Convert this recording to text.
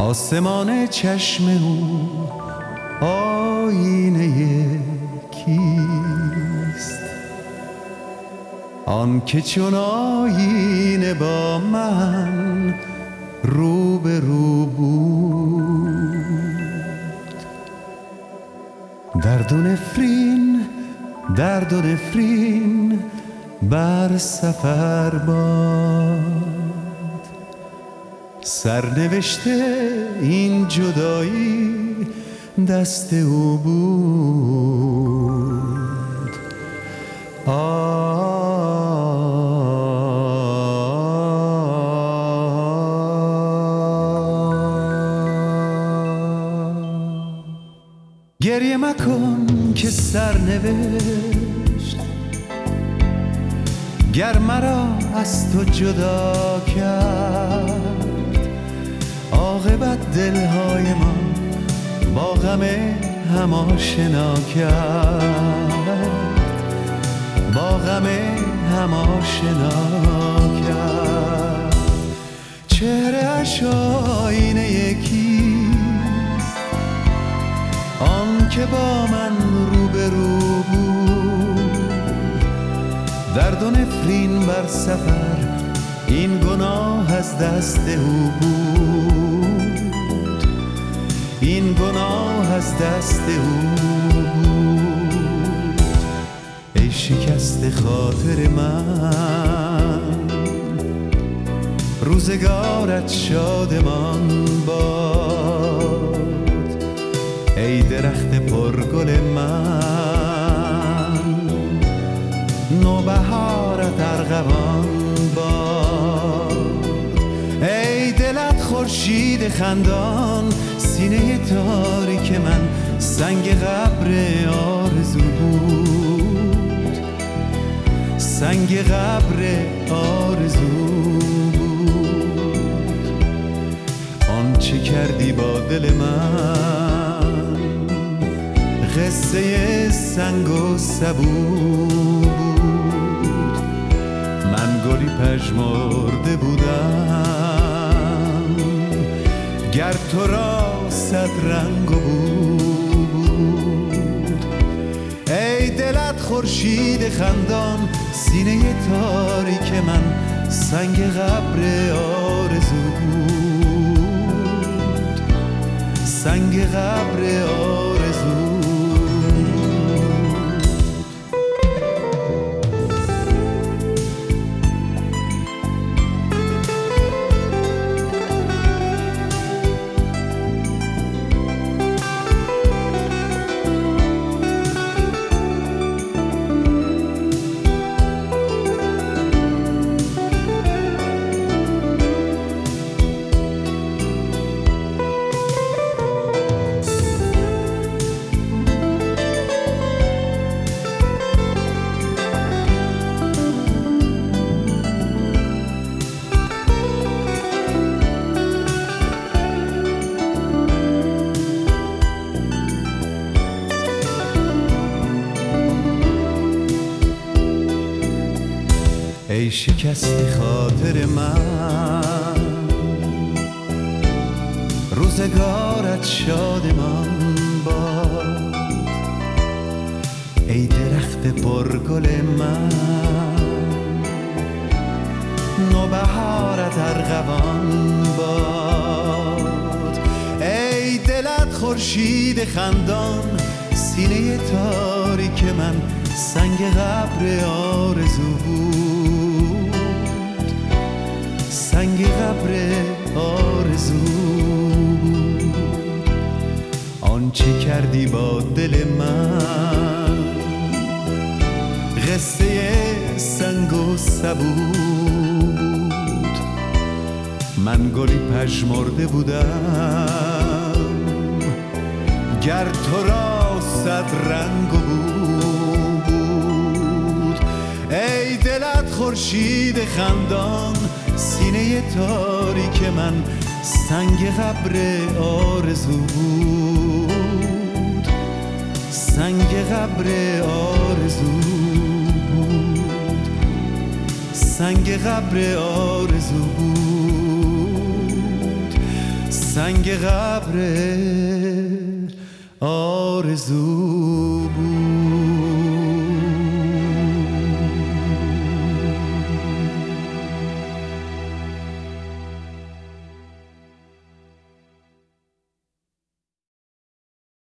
آسمان چشم او آینه کیست؟ آن که چون آینه با من رو به رو بود. درد و نفرین بر سفر باد، سرنوشته این جدایی دست او بود. گریه مکن که سرنوشت گر مرا از تو جدا کرد، عاقبت دلهای ما با غم هم آشنا کرد، با غم هم آشنا کرد. چهره اش آینه یکیست، آن که با من رو به رو بود. درد و نفرین بر سفر این گناه از دست او بود، این گناه از دست او بود. ای شکست خاطر من، روزگارت شادمان باد. ای درخت پرگل من، نوبهارت ارغوان باد. ای دلت خورشید خندان، سینه تاریک من سنگ قبر آرزو بود، سنگ قبر آرزو بود. آنچه کردی با دل من قصه سنگ و سبو بود. من گلی پژمرده بودم گر تو را صد رنگ و بو بود. ای دلت خورشید خندان، سینه تاریک من سنگ قبر آرزو بود، سنگ قبر آرزو. ای شکست خاطر من، روزگارت شادمان باد. ای درخت پرگل من، نوبهارت ارغوان باد. ای دلت خورشید خندان، سینه تاریک من سنگ قبر آرزو بود، سنگ قبر آرزو بود. آنچه کردی با دل من قصه سنگ و سبو بود. من گلی پژمرده بودم گر تو را صد رنگ و بو بود. ای دلت خورشید خندان، سینه تاریک من سنگ قبر آرزو بود، سنگ قبر آرزو بود، سنگ قبر آرزو بود. سنگ قبر آرزو